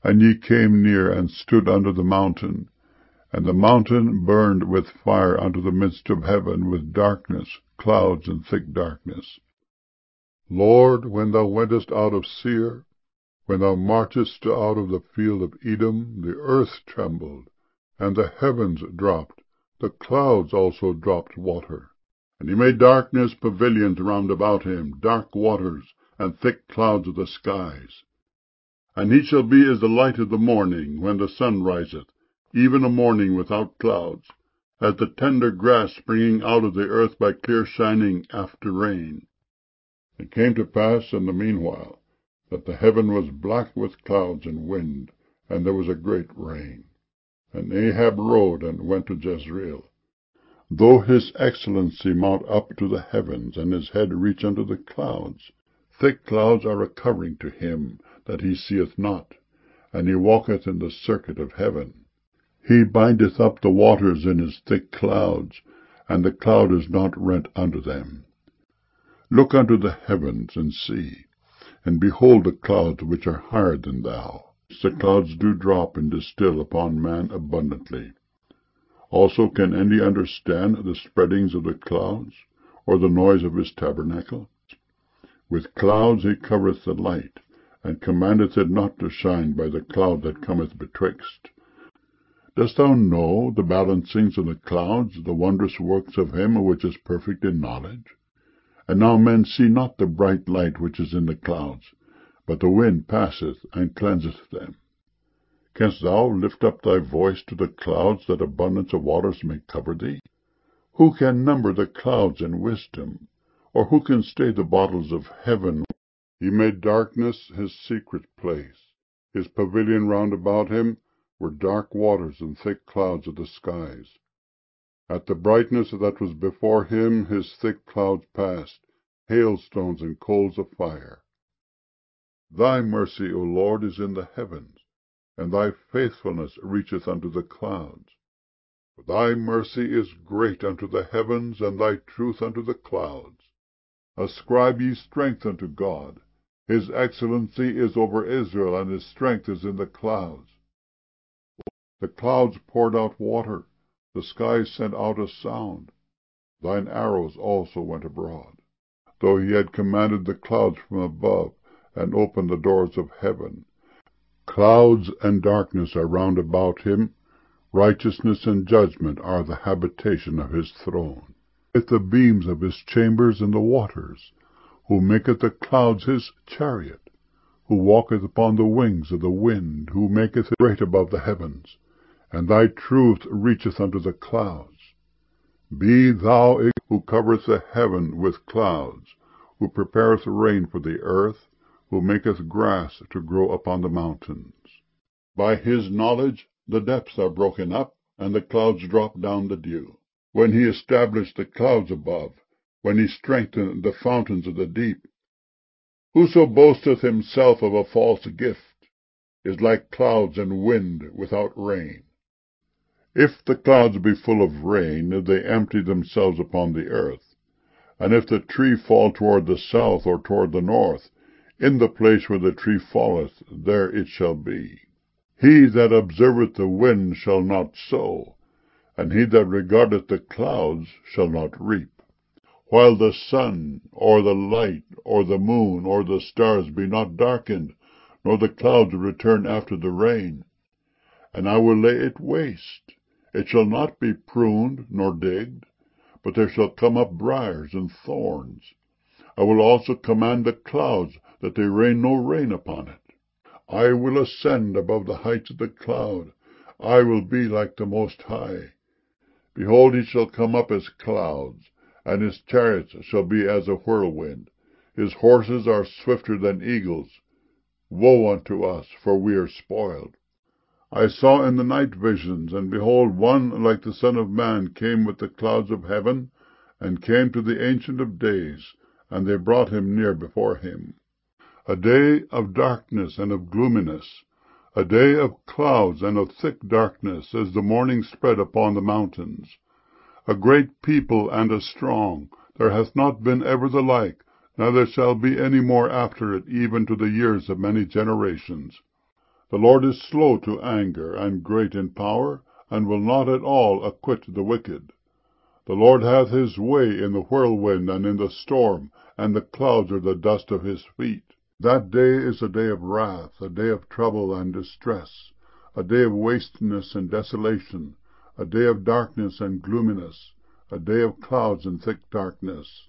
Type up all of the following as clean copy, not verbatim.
And ye came near, and stood under the mountain. And the mountain burned with fire unto the midst of heaven, with darkness, clouds, and thick darkness. Lord, when thou wentest out of Seir, when thou marchest out of the field of Edom, the earth trembled, and the heavens dropped, the clouds also dropped water. And he made darkness pavilions round about him, dark waters, and thick clouds of the skies. And he shall be as the light of the morning, when the sun riseth, even a morning without clouds, as the tender grass springing out of the earth by clear shining after rain. It came to pass in the meanwhile, that the heaven was black with clouds and wind, and there was a great rain. And Ahab rode and went to Jezreel. Though his excellency mount up to the heavens, and his head reach unto the clouds, thick clouds are a covering to him that he seeth not, and he walketh in the circuit of heaven. He bindeth up the waters in his thick clouds, and the cloud is not rent unto them. Look unto the heavens, and see, and behold the clouds which are higher than thou. The clouds do drop and distill upon man abundantly. Also can any understand the spreadings of the clouds, or the noise of his tabernacle? With clouds he covereth the light, and commandeth it not to shine by the cloud that cometh betwixt. Dost thou know the balancings of the clouds, the wondrous works of him which is perfect in knowledge? And now men see not the bright light which is in the clouds, but the wind passeth and cleanseth them. Canst thou lift up thy voice to the clouds, that abundance of waters may cover thee? Who can number the clouds in wisdom, or who can stay the bottles of heaven? He made darkness his secret place. His pavilion round about him were dark waters and thick clouds of the skies. At the brightness that was before him his thick clouds passed, hailstones and coals of fire. Thy mercy, O Lord, is in the heavens, and thy faithfulness reacheth unto the clouds. For thy mercy is great unto the heavens, and thy truth unto the clouds. Ascribe ye strength unto God. His excellency is over Israel, and his strength is in the clouds. The clouds poured out water, the skies sent out a sound. Thine arrows also went abroad. Though he had commanded the clouds from above, and opened the doors of heaven. Clouds and darkness are round about him. Righteousness and judgment are the habitation of his throne. With the beams of his chambers in the waters, who maketh the clouds his chariot, who walketh upon the wings of the wind, who maketh it great above the heavens, and thy truth reacheth unto the clouds. Be thou who covereth the heaven with clouds, who prepareth rain for the earth, who maketh grass to grow upon the mountains. By his knowledge the depths are broken up, and the clouds drop down the dew. When he established the clouds above, when he strengthened the fountains of the deep. Whoso boasteth himself of a false gift is like clouds and wind without rain. If the clouds be full of rain, they empty themselves upon the earth. And if the tree fall toward the south or toward the north, in the place where the tree falleth, there it shall be. He that observeth the wind shall not sow, and he that regardeth the clouds shall not reap. While the sun, or the light, or the moon, or the stars be not darkened, nor the clouds return after the rain. And I will lay it waste. It shall not be pruned, nor digged, but there shall come up briars and thorns. I will also command the clouds, that they rain no rain upon it. I will ascend above the heights of the cloud. I will be like the Most High. Behold, he shall come up as clouds, and his chariots shall be as a whirlwind. His horses are swifter than eagles. Woe unto us, for we are spoiled. I saw in the night visions, and behold, one like the Son of Man came with the clouds of heaven, and came to the Ancient of Days, and they brought him near before him. A day of darkness and of gloominess, a day of clouds and of thick darkness, as the morning spread upon the mountains. A great people and a strong, there hath not been ever the like, neither shall be any more after it, even to the years of many generations. The Lord is slow to anger, and great in power, and will not at all acquit the wicked. The Lord hath his way in the whirlwind and in the storm, and the clouds are the dust of his feet. That day is a day of wrath, a day of trouble and distress, a day of wasteness and desolation, a day of darkness and gloominess, a day of clouds and thick darkness.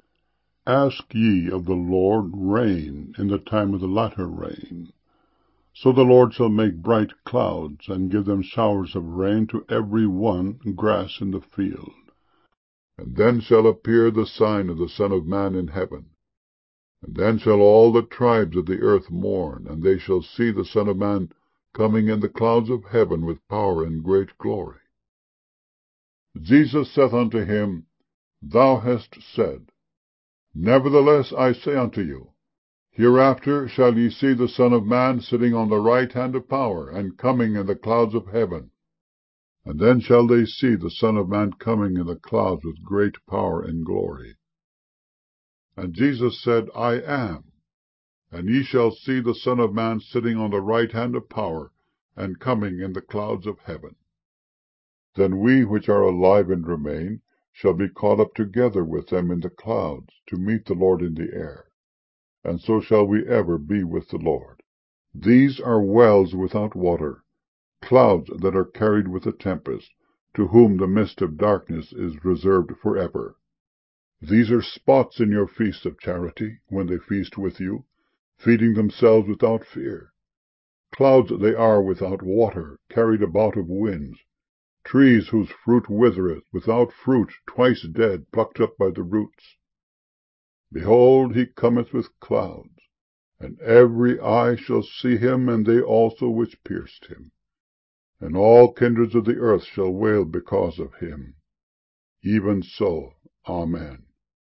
Ask ye of the Lord rain in the time of the latter rain. So the Lord shall make bright clouds, and give them showers of rain to every one grass in the field. And then shall appear the sign of the Son of Man in heaven. And then shall all the tribes of the earth mourn, and they shall see the Son of Man coming in the clouds of heaven with power and great glory. Jesus saith unto him, Thou hast said. Nevertheless I say unto you, hereafter shall ye see the Son of Man sitting on the right hand of power, and coming in the clouds of heaven. And then shall they see the Son of Man coming in the clouds with great power and glory. And Jesus said, I am. And ye shall see the Son of Man sitting on the right hand of power, and coming in the clouds of heaven. Then we which are alive and remain shall be caught up together with them in the clouds, to meet the Lord in the air. And so shall we ever be with the Lord. These are wells without water, clouds that are carried with a tempest, to whom the mist of darkness is reserved forever. These are spots in your feast of charity, when they feast with you, feeding themselves without fear. Clouds they are without water, carried about of winds, trees whose fruit withereth, without fruit, twice dead, plucked up by the roots. Behold, he cometh with clouds, and every eye shall see him, and they also which pierced him. And all kindreds of the earth shall wail because of him. Even so, Amen.